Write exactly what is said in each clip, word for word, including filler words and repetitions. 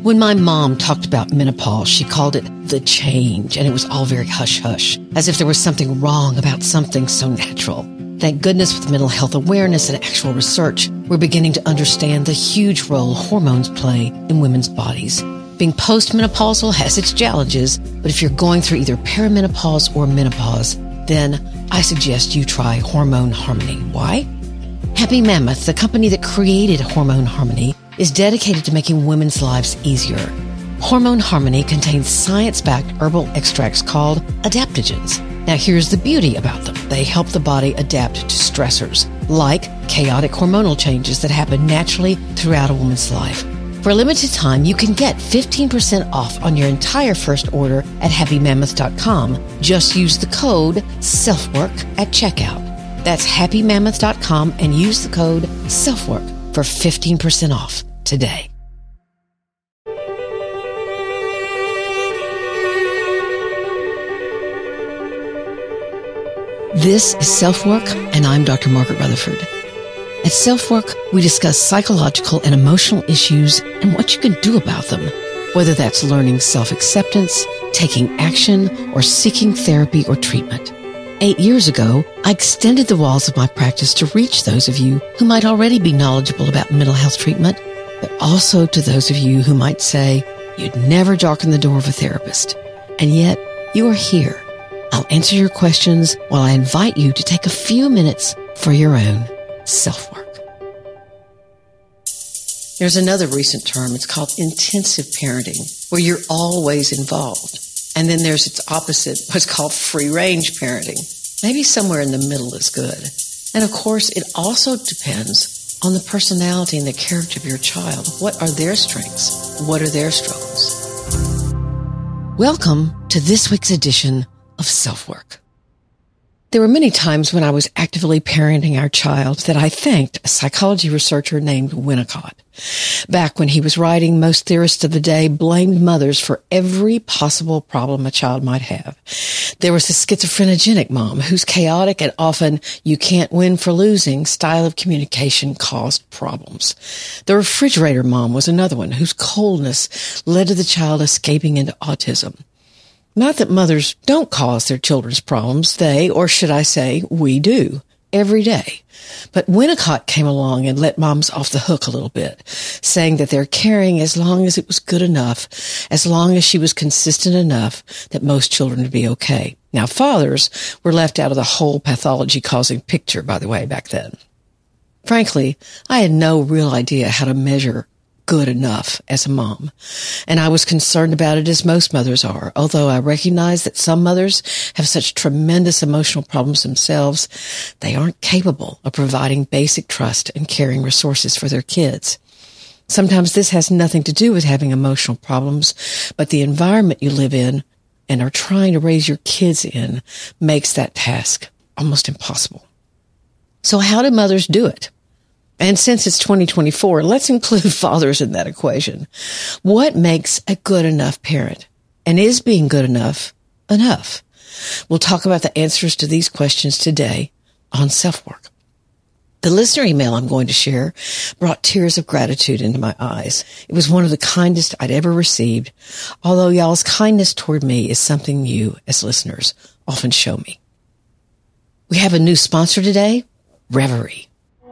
When my mom talked about menopause, she called it the change, and it was all very hush-hush, as if there was something wrong about something so natural. Thank goodness with mental health awareness and actual research, we're beginning to understand the huge role hormones play in women's bodies. Being postmenopausal has its challenges, but if you're going through either perimenopause or menopause, then I suggest you try Hormone Harmony. Why? Happy Mammoth, the company that created Hormone Harmony, is dedicated to making women's lives easier. Hormone Harmony contains science-backed herbal extracts called adaptogens. Now here's the beauty about them. They help the body adapt to stressors, like chaotic hormonal changes that happen naturally throughout a woman's life. For a limited time, you can get fifteen percent off on your entire first order at happy mammoth dot com. Just use the code SELFWORK at checkout. That's happy mammoth dot com and use the code SELFWORK for fifteen percent off today. This is Self-Work, and I'm Doctor Margaret Rutherford. At Self-Work, we discuss psychological and emotional issues and what you can do about them, whether that's learning self-acceptance, taking action, or seeking therapy or treatment. Eight years ago, I extended the walls of my practice to reach those of you who might already be knowledgeable about mental health treatment, but also to those of you who might say you'd never darken the door of a therapist. And yet, you are here. I'll answer your questions while I invite you to take a few minutes for your own self-work. There's another recent term. It's called intensive parenting, where you're always involved. And then there's its opposite, what's called free-range parenting. Maybe somewhere in the middle is good. And of course, it also depends on the personality and the character of your child. What are their strengths? What are their struggles? Welcome to this week's edition of Self-Work. There were many times when I was actively parenting our child that I thanked a psychology researcher named Winnicott. Back when he was writing, most theorists of the day blamed mothers for every possible problem a child might have. There was the schizophrenogenic mom whose chaotic and often you can't win for losing style of communication caused problems. The refrigerator mom was another one whose coldness led to the child escaping into autism. Not that mothers don't cause their children's problems. They, or should I say, we do, every day. But Winnicott came along and let moms off the hook a little bit, saying that they're caring as long as it was good enough, as long as she was consistent enough that most children would be okay. Now, fathers were left out of the whole pathology-causing picture, by the way, back then. Frankly, I had no real idea how to measure good enough as a mom. And I was concerned about it as most mothers are, although I recognize that some mothers have such tremendous emotional problems themselves, they aren't capable of providing basic trust and caring resources for their kids. Sometimes this has nothing to do with having emotional problems, but the environment you live in and are trying to raise your kids in makes that task almost impossible. So how do mothers do it? And since it's twenty twenty-four, let's include fathers in that equation. What makes a good enough parent? And is being good enough enough? We'll talk about the answers to these questions today on Self-Work. The listener email I'm going to share brought tears of gratitude into my eyes. It was one of the kindest I'd ever received, although y'all's kindness toward me is something you, as listeners, often show me. We have a new sponsor today, Reverie.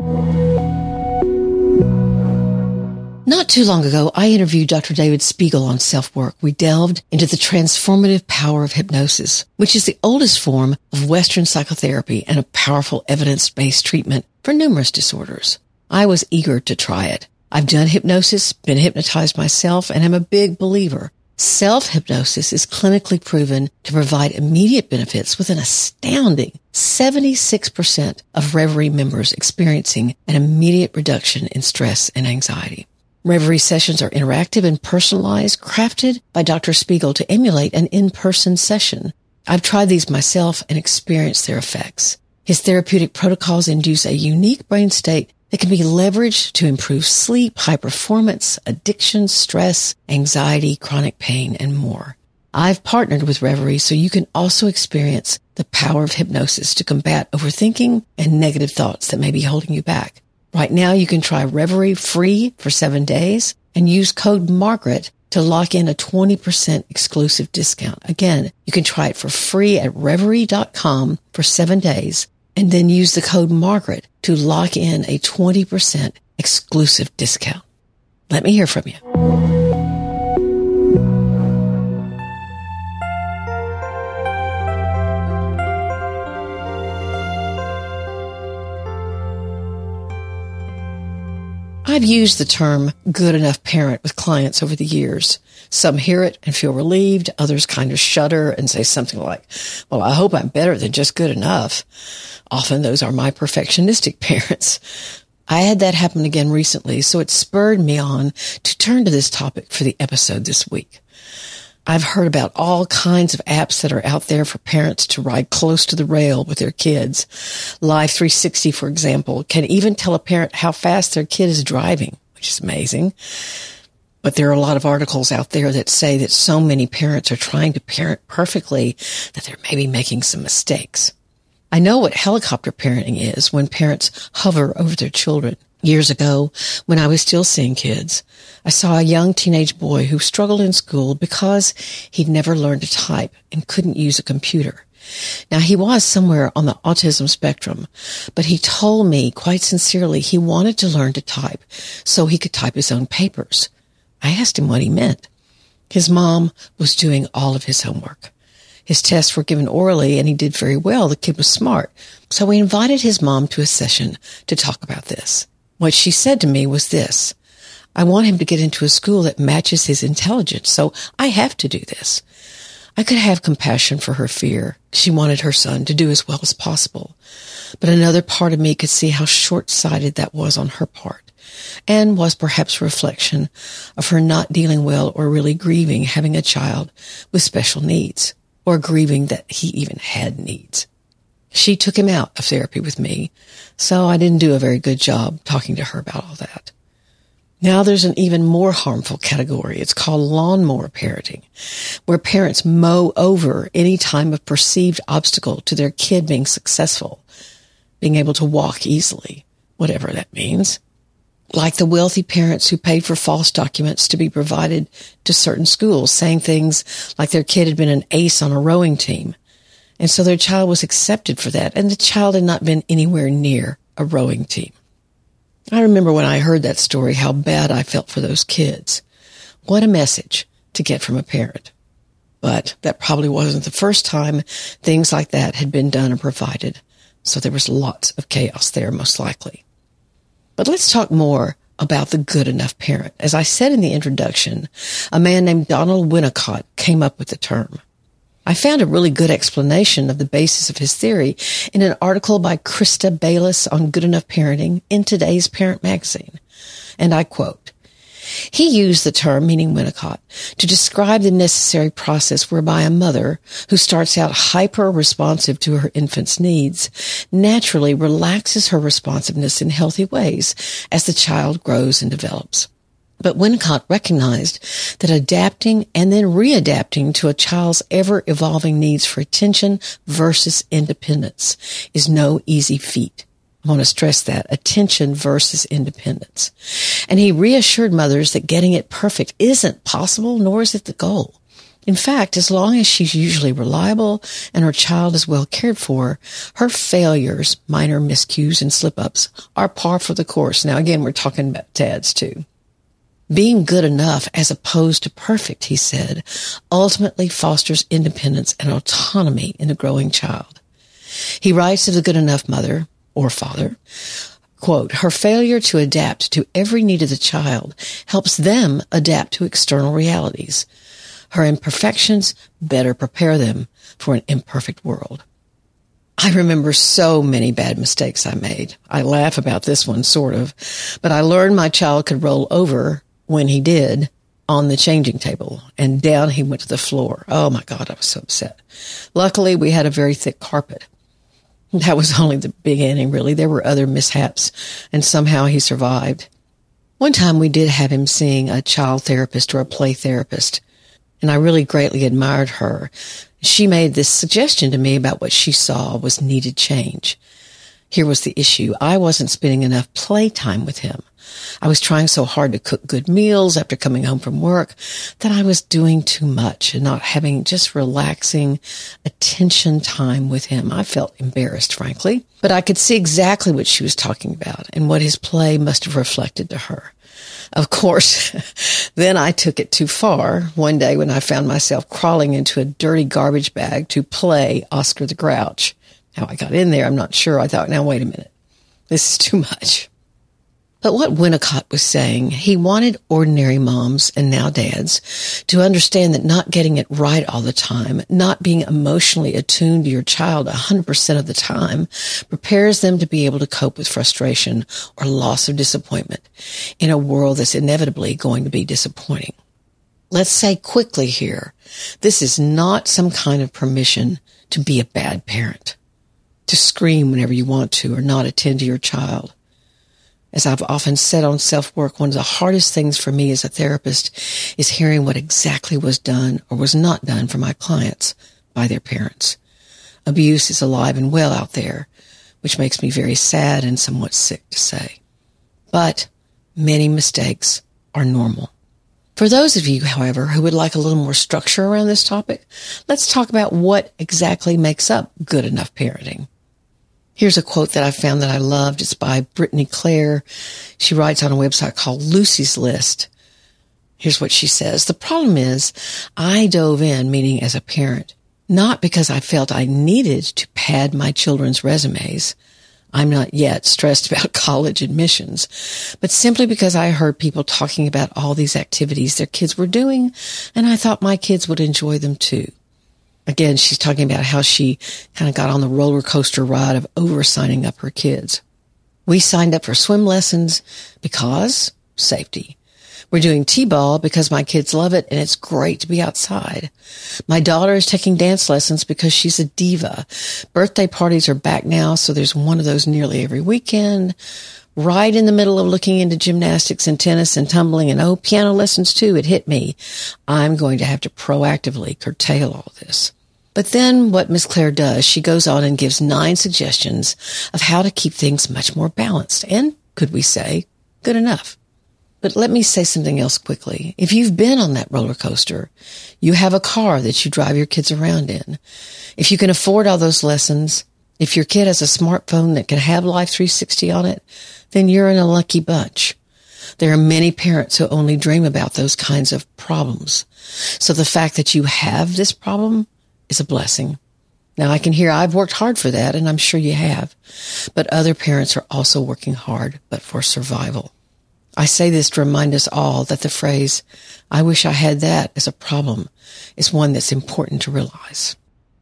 Not too long ago, I interviewed Doctor David Spiegel on Self-Work. We delved into the transformative power of hypnosis, which is the oldest form of Western psychotherapy and a powerful evidence-based treatment for numerous disorders. I was eager to try it. I've done hypnosis, been hypnotized myself, and am a big believer. Self-hypnosis is clinically proven to provide immediate benefits with an astounding seventy-six percent of Reverie members experiencing an immediate reduction in stress and anxiety. Reverie sessions are interactive and personalized, crafted by Doctor Spiegel to emulate an in-person session. I've tried these myself and experienced their effects. His therapeutic protocols induce a unique brain state that can be leveraged to improve sleep, high performance, addiction, stress, anxiety, chronic pain, and more. I've partnered with Reverie so you can also experience the power of hypnosis to combat overthinking and negative thoughts that may be holding you back. Right now, you can try Reverie free for seven days and use code Margaret to lock in a twenty percent exclusive discount. Again, you can try it for free at Reverie dot com for seven days and then use the code Margaret to lock in a twenty percent exclusive discount. Let me hear from you. I've used the term good enough parent with clients over the years. Some hear it and feel relieved. Others kind of shudder and say something like, well, I hope I'm better than just good enough. Often those are my perfectionistic parents. I had that happen again recently, so it spurred me on to turn to this topic for the episode this week. I've heard about all kinds of apps that are out there for parents to ride close to the rail with their kids. Life three sixty, for example, can even tell a parent how fast their kid is driving, which is amazing. But there are a lot of articles out there that say that so many parents are trying to parent perfectly that they're maybe making some mistakes. I know what helicopter parenting is when parents hover over their children. Years ago, when I was still seeing kids, I saw a young teenage boy who struggled in school because he'd never learned to type and couldn't use a computer. Now, he was somewhere on the autism spectrum, but he told me quite sincerely he wanted to learn to type so he could type his own papers. I asked him what he meant. His mom was doing all of his homework. His tests were given orally, and he did very well. The kid was smart. So we invited his mom to a session to talk about this. What she said to me was this: I want him to get into a school that matches his intelligence, so I have to do this. I could have compassion for her fear. She wanted her son to do as well as possible. But another part of me could see how short-sighted that was on her part, and was perhaps a reflection of her not dealing well or really grieving having a child with special needs, or grieving that he even had needs. She took him out of therapy with me, so I didn't do a very good job talking to her about all that. Now there's an even more harmful category. It's called lawnmower parenting, where parents mow over any time of perceived obstacle to their kid being successful, being able to walk easily, whatever that means. Like the wealthy parents who paid for false documents to be provided to certain schools, saying things like their kid had been an ace on a rowing team. And so their child was accepted for that, and the child had not been anywhere near a rowing team. I remember when I heard that story, how bad I felt for those kids. What a message to get from a parent. But that probably wasn't the first time things like that had been done or provided. So there was lots of chaos there, most likely. But let's talk more about the good enough parent. As I said in the introduction, a man named Donald Winnicott came up with the term. I found a really good explanation of the basis of his theory in an article by Krista Bayless on Good Enough Parenting in today's Parent magazine. And I quote, he used the term, meaning Winnicott, to describe the necessary process whereby a mother who starts out hyper-responsive to her infant's needs naturally relaxes her responsiveness in healthy ways as the child grows and develops. But Winnicott recognized that adapting and then readapting to a child's ever-evolving needs for attention versus independence is no easy feat. I want to stress that, attention versus independence. And he reassured mothers that getting it perfect isn't possible, nor is it the goal. In fact, as long as she's usually reliable and her child is well cared for, her failures, minor miscues and slip-ups, are par for the course. Now, again, we're talking about dads, too. Being good enough as opposed to perfect, he said, ultimately fosters independence and autonomy in a growing child. He writes of the good enough mother or father, quote, her failure to adapt to every need of the child helps them adapt to external realities. Her imperfections better prepare them for an imperfect world. I remember so many bad mistakes I made. I laugh about this one, sort of, but I learned my child could roll over when he did on the changing table, and down he went to the floor. Oh my God, I was so upset. Luckily, we had a very thick carpet. That was only the beginning, really. There were other mishaps, and somehow he survived. One time we did have him seeing a child therapist or a play therapist, and I really greatly admired her. She made this suggestion to me about what she saw was needed change. Here was the issue. I wasn't spending enough playtime with him. I was trying so hard to cook good meals after coming home from work that I was doing too much and not having just relaxing attention time with him. I felt embarrassed, frankly, but I could see exactly what she was talking about and what his play must have reflected to her. Of course, then I took it too far one day when I found myself crawling into a dirty garbage bag to play Oscar the Grouch. How I got in there, I'm not sure. I thought, now wait a minute. This is too much. But what Winnicott was saying, he wanted ordinary moms and now dads to understand that not getting it right all the time, not being emotionally attuned to your child one hundred percent of the time, prepares them to be able to cope with frustration or loss or disappointment in a world that's inevitably going to be disappointing. Let's say quickly here, this is not some kind of permission to be a bad parent, to scream whenever you want to or not attend to your child. As I've often said on self-work, one of the hardest things for me as a therapist is hearing what exactly was done or was not done for my clients by their parents. Abuse is alive and well out there, which makes me very sad and somewhat sick to say. But many mistakes are normal. For those of you, however, who would like a little more structure around this topic, let's talk about what exactly makes up good enough parenting. Here's a quote that I found that I loved. It's by Brittany Clare. She writes on a website called Lucy's List. Here's what she says. The problem is I dove in, meaning as a parent, not because I felt I needed to pad my children's resumes. I'm not yet stressed about college admissions, but simply because I heard people talking about all these activities their kids were doing, and I thought my kids would enjoy them too. Again, she's talking about how she kind of got on the roller coaster ride of over signing up her kids. We signed up for swim lessons because safety. We're doing T-ball because my kids love it and it's great to be outside. My daughter is taking dance lessons because she's a diva. Birthday parties are back now, so there's one of those nearly every weekend. Right in the middle of looking into gymnastics and tennis and tumbling and, oh, piano lessons too, it hit me. I'm going to have to proactively curtail all this. But then what Miz Clare does, she goes on and gives nine suggestions of how to keep things much more balanced and, could we say, good enough. But let me say something else quickly. If you've been on that roller coaster, you have a car that you drive your kids around in. If you can afford all those lessons, if your kid has a smartphone that can have Life three sixty on it, then you're in a lucky bunch. There are many parents who only dream about those kinds of problems. So the fact that you have this problem is a blessing. Now, I can hear I've worked hard for that, and I'm sure you have. But other parents are also working hard, but for survival. I say this to remind us all that the phrase, I wish I had that as a problem, is one that's important to realize.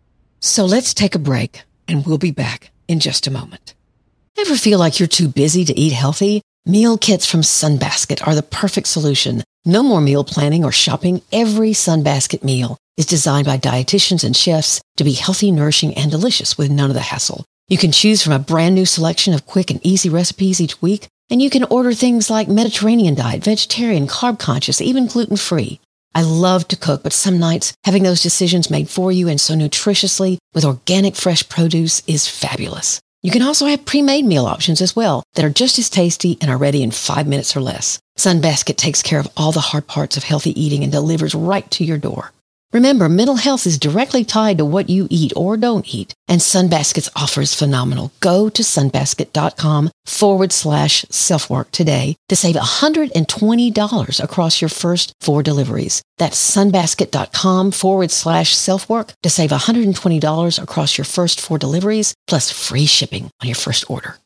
So let's take a break, and we'll be back in just a moment. Ever feel like you're too busy to eat healthy? Meal kits from Sunbasket are the perfect solution. No more meal planning or shopping. Every Sunbasket meal is designed by dietitians and chefs to be healthy, nourishing, and delicious with none of the hassle. You can choose from a brand new selection of quick and easy recipes each week, and you can order things like Mediterranean diet, vegetarian, carb conscious, even gluten-free. I love to cook, but some nights having those decisions made for you and so nutritiously with organic fresh produce is fabulous. You can also have pre-made meal options as well that are just as tasty and are ready in five minutes or less. Sunbasket takes care of all the hard parts of healthy eating and delivers right to your door. Remember, mental health is directly tied to what you eat or don't eat, and Sunbasket's offer is phenomenal. Go to sunbasket.com forward slash self-work today to save one hundred twenty dollars across your first four deliveries. That's sunbasket.com forward slash self-work to save one hundred twenty dollars across your first four deliveries, plus free shipping on your first order.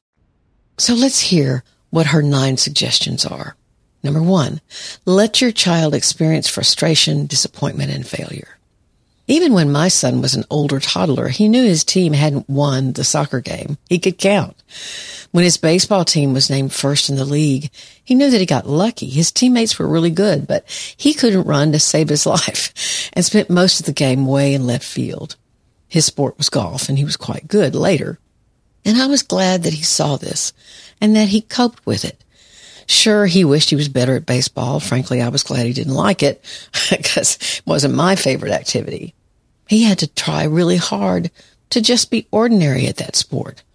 So let's hear what her nine suggestions are. Number one, let your child experience frustration, disappointment, and failure. Even when my son was an older toddler, he knew his team hadn't won the soccer game. He could count. When his baseball team was named first in the league, he knew that he got lucky. His teammates were really good, but he couldn't run to save his life and spent most of the game way in left field. His sport was golf, and he was quite good later. And I was glad that he saw this and that he coped with it. Sure, he wished he was better at baseball. Frankly, I was glad he didn't like it because it wasn't my favorite activity. He had to try really hard to just be ordinary at that sport.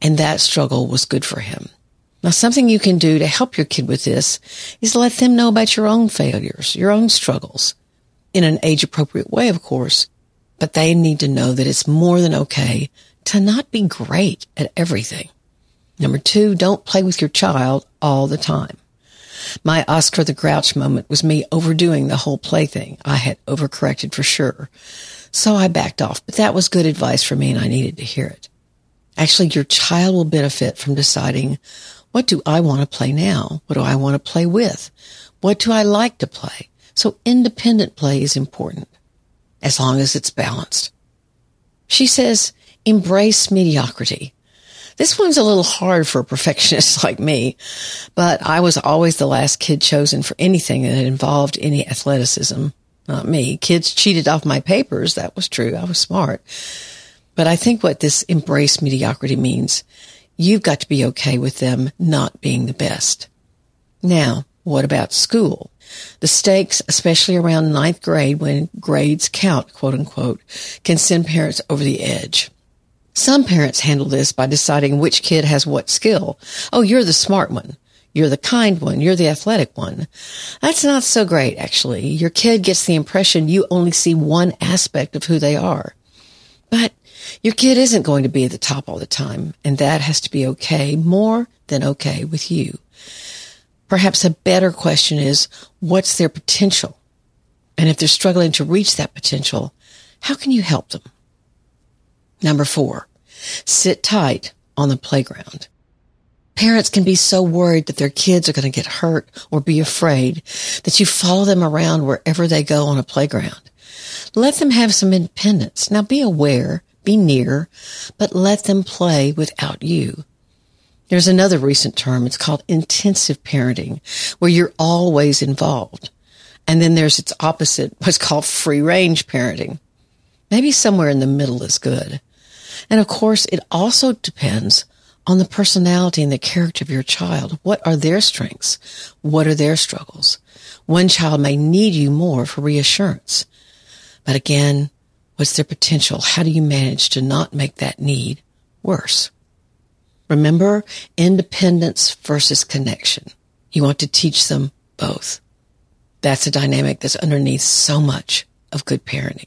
and that struggle was good for him. Now, something you can do to help your kid with this is let them know about your own failures, your own struggles, in an age-appropriate way, of course, but they need to know that it's more than okay to not be great at everything. Number two, don't play with your child all the time. My Oscar the Grouch moment was me overdoing the whole play thing. I had overcorrected for sure. So I backed off, but that was good advice for me and I needed to hear it. Actually, your child will benefit from deciding, what do I want to play now? What do I want to play with? What do I like to play? So independent play is important, as long as it's balanced. She says, embrace mediocrity. This one's a little hard for a perfectionist like me, but I was always the last kid chosen for anything that involved any athleticism. Not me. Kids cheated off my papers. That was true. I was smart. But I think what this embrace mediocrity means, you've got to be okay with them not being the best. Now, what about school? The stakes, especially around ninth grade when grades count, quote unquote, can send parents over the edge. Some parents handle this by deciding which kid has what skill. Oh, you're the smart one. You're the kind one. You're the athletic one. That's not so great, actually. Your kid gets the impression you only see one aspect of who they are. But your kid isn't going to be at the top all the time, and that has to be okay, more than okay with you. Perhaps a better question is, what's their potential? And if they're struggling to reach that potential, how can you help them? Number four, sit tight on the playground. Parents can be so worried that their kids are going to get hurt or be afraid that you follow them around wherever they go on a playground. Let them have some independence. Now be aware, be near, but let them play without you. There's another recent term. It's called intensive parenting, where you're always involved. And then there's its opposite, what's called free range parenting. Maybe somewhere in the middle is good. And of course, it also depends on the personality and the character of your child. What are their strengths? What are their struggles? One child may need you more for reassurance. But again, what's their potential? How do you manage to not make that need worse? Remember, independence versus connection. You want to teach them both. That's a dynamic that's underneath so much of good parenting.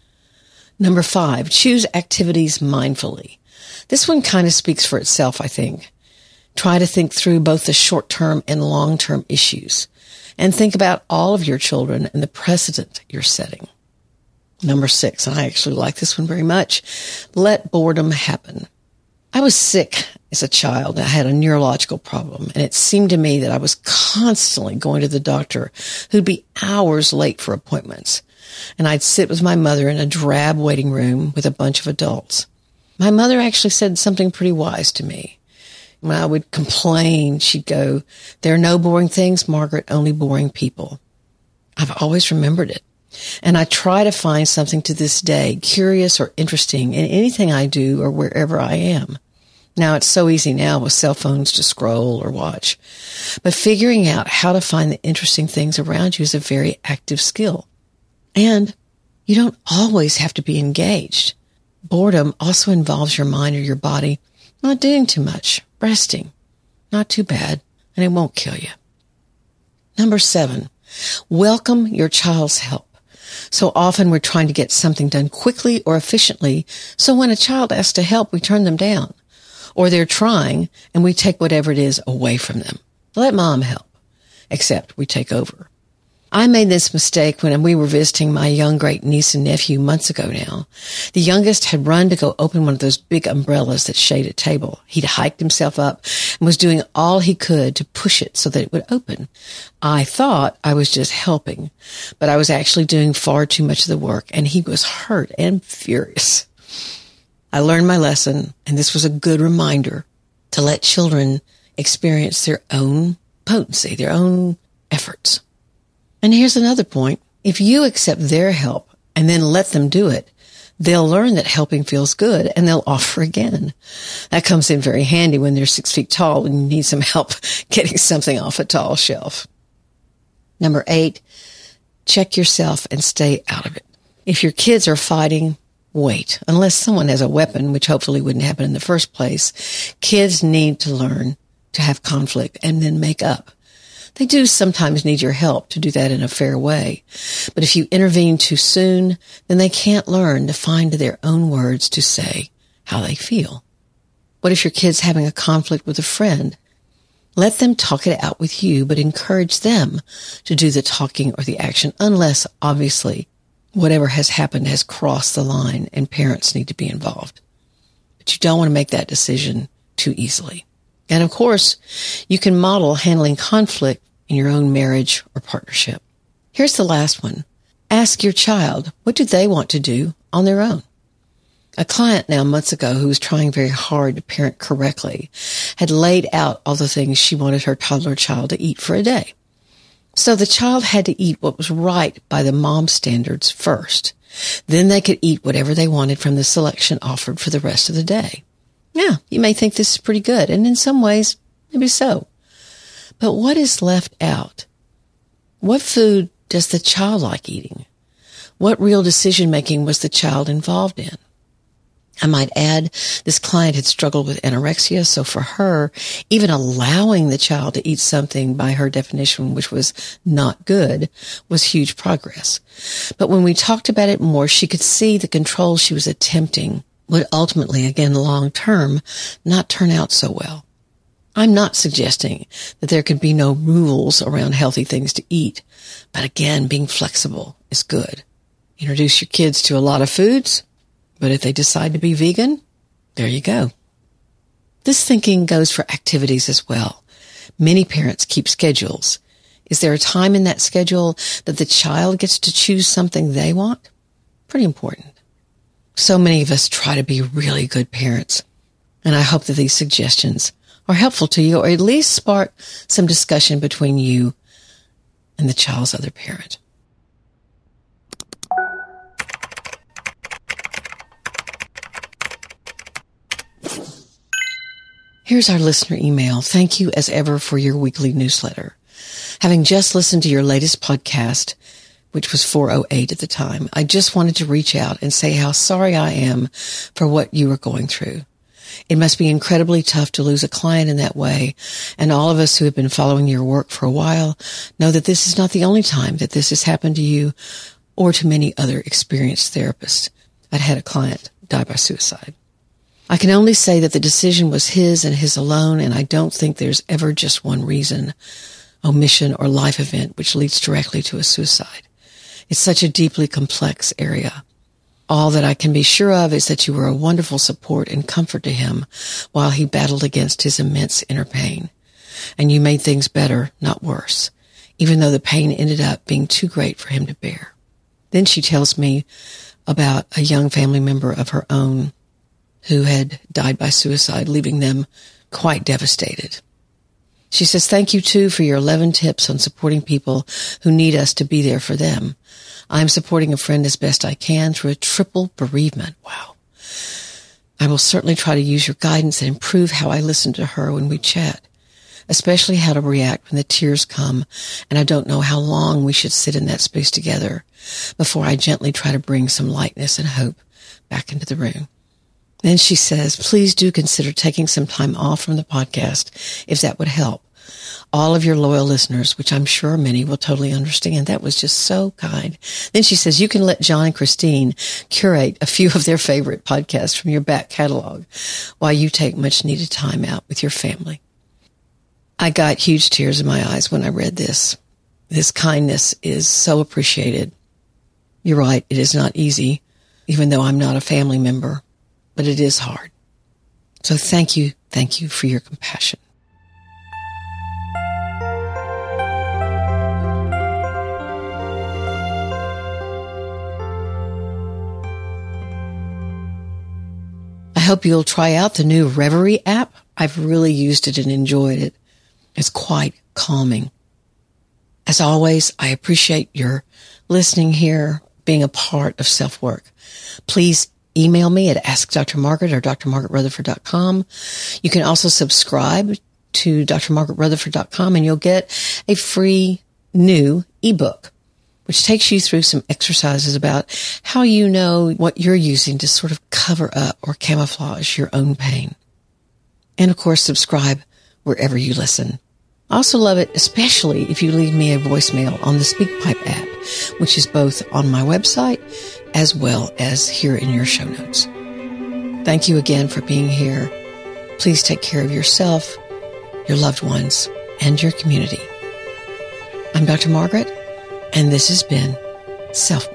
Number five, choose activities mindfully. This one kind of speaks for itself, I think. Try to think through both the short-term and long-term issues, and think about all of your children and the precedent you're setting. Number six, and I actually like this one very much, let boredom happen. I was sick as a child. I had a neurological problem, and it seemed to me that I was constantly going to the doctor, who'd be hours late for appointments. And I'd sit with my mother in a drab waiting room with a bunch of adults. My mother actually said something pretty wise to me. When I would complain, she'd go, "There are no boring things, Margaret, only boring people." I've always remembered it. And I try to find something to this day, curious or interesting, in anything I do or wherever I am. Now, it's so easy now with cell phones to scroll or watch. But figuring out how to find the interesting things around you is a very active skill. And you don't always have to be engaged. Boredom also involves your mind or your body not doing too much, resting. Not too bad, and it won't kill you. Number seven, welcome your child's help. So often we're trying to get something done quickly or efficiently, so when a child asks to help, we turn them down. Or they're trying, and we take whatever it is away from them. Let mom help. Except we take over. I made this mistake when we were visiting my young great-niece and nephew months ago now. The youngest had run to go open one of those big umbrellas that shade a table. He'd hiked himself up and was doing all he could to push it so that it would open. I thought I was just helping, but I was actually doing far too much of the work, and he was hurt and furious. I learned my lesson, and this was a good reminder to let children experience their own potency, their own efforts. And here's another point. If you accept their help and then let them do it, they'll learn that helping feels good and they'll offer again. That comes in very handy when they're six feet tall and you need some help getting something off a tall shelf. Number eight, check yourself and stay out of it. If your kids are fighting, wait. Unless someone has a weapon, which hopefully wouldn't happen in the first place, kids need to learn to have conflict and then make up. They do sometimes need your help to do that in a fair way. But if you intervene too soon, then they can't learn to find their own words to say how they feel. What if your kid's having a conflict with a friend? Let them talk it out with you, but encourage them to do the talking or the action, unless, obviously, whatever has happened has crossed the line and parents need to be involved. But you don't want to make that decision too easily. And of course, you can model handling conflict in your own marriage or partnership. Here's the last one. Ask your child, what do they want to do on their own? A client now months ago who was trying very hard to parent correctly had laid out all the things she wanted her toddler child to eat for a day. So the child had to eat what was right by the mom standards first. Then they could eat whatever they wanted from the selection offered for the rest of the day. Yeah, you may think this is pretty good, and in some ways, maybe so. But what is left out? What food does the child like eating? What real decision-making was the child involved in? I might add, this client had struggled with anorexia, so for her, even allowing the child to eat something by her definition, which was not good, was huge progress. But when we talked about it more, she could see the control she was attempting would ultimately, again, long term, not turn out so well. I'm not suggesting that there could be no rules around healthy things to eat, but again, being flexible is good. Introduce your kids to a lot of foods, but if they decide to be vegan, there you go. This thinking goes for activities as well. Many parents keep schedules. Is there a time in that schedule that the child gets to choose something they want? Pretty important. So many of us try to be really good parents, and I hope that these suggestions are helpful to you, or at least spark some discussion between you and the child's other parent. Here's our listener email. Thank you as ever for your weekly newsletter. Having just listened to your latest podcast, which was four oh eight at the time, I just wanted to reach out and say how sorry I am for what you are going through. It must be incredibly tough to lose a client in that way, and all of us who have been following your work for a while know that this is not the only time that this has happened to you or to many other experienced therapists. I'd had a client die by suicide. I can only say that the decision was his and his alone, and I don't think there's ever just one reason, omission, or life event which leads directly to a suicide. It's such a deeply complex area. All that I can be sure of is that you were a wonderful support and comfort to him while he battled against his immense inner pain. And you made things better, not worse, even though the pain ended up being too great for him to bear. Then she tells me about a young family member of her own who had died by suicide, leaving them quite devastated. She says, thank you, too, for your eleven tips on supporting people who need us to be there for them. I'm supporting a friend as best I can through a triple bereavement. Wow. I will certainly try to use your guidance and improve how I listen to her when we chat, especially how to react when the tears come and I don't know how long we should sit in that space together before I gently try to bring some lightness and hope back into the room. Then she says, please do consider taking some time off from the podcast if that would help. All of your loyal listeners, which I'm sure many will totally understand. That was just so kind. Then she says, you can let John and Christine curate a few of their favorite podcasts from your back catalog while you take much needed time out with your family. I got huge tears in my eyes when I read this. This kindness is so appreciated. You're right. It is not easy, even though I'm not a family member, but it is hard. So thank you. Thank you for your compassion. I hope you'll try out the new Reverie app. I've really used it and enjoyed it. It's quite calming. As always, I appreciate your listening here, being a part of Self-Work. Please email me at ask dr margaret or d r margaret rutherford dot com. You can also subscribe to d r margaret rutherford dot com and you'll get a free new ebook. which takes you through some exercises about how you know what you're using to sort of cover up or camouflage your own pain. And of course, subscribe wherever you listen. I also love it, especially if you leave me a voicemail on the SpeakPipe app, which is both on my website as well as here in your show notes. Thank you again for being here. Please take care of yourself, your loved ones, and your community. I'm Doctor Margaret, and this has been Self